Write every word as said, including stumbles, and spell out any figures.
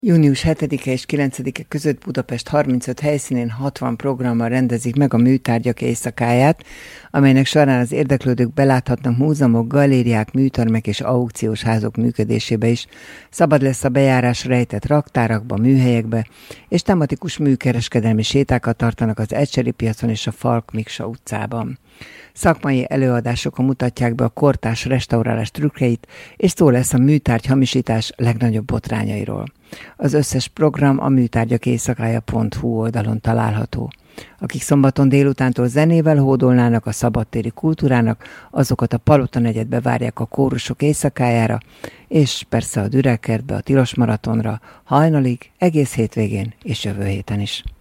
június hetedike és kilencedike között Budapest harmincöt helyszínén hatvan programmal rendezik meg a Műtárgyak éjszakáját, amelynek során az érdeklődők beláthatnak múzeumok, galériák, műtermek és aukciós házok működésébe is. Szabad lesz a bejárás rejtett raktárakba, műhelyekbe, és tematikus műkereskedelmi sétákat tartanak az Ecseri piacon és a Falk Miksa utcában. Szakmai előadásokon mutatják be a kortárs restaurálás trükkeit, és szó lesz a műtárgy hamisítás legnagyobb botrányairól. Az összes program a műtárgyak éjszakája pont hu oldalon található. Akik szombaton délutántól zenével hódolnának a szabadtéri kultúrának, azokat a Palota negyedbe várják a kórusok éjszakájára, és persze a Dürerkertbe, a Tilos Maratonra, hajnalig, egész hétvégén és jövő héten is.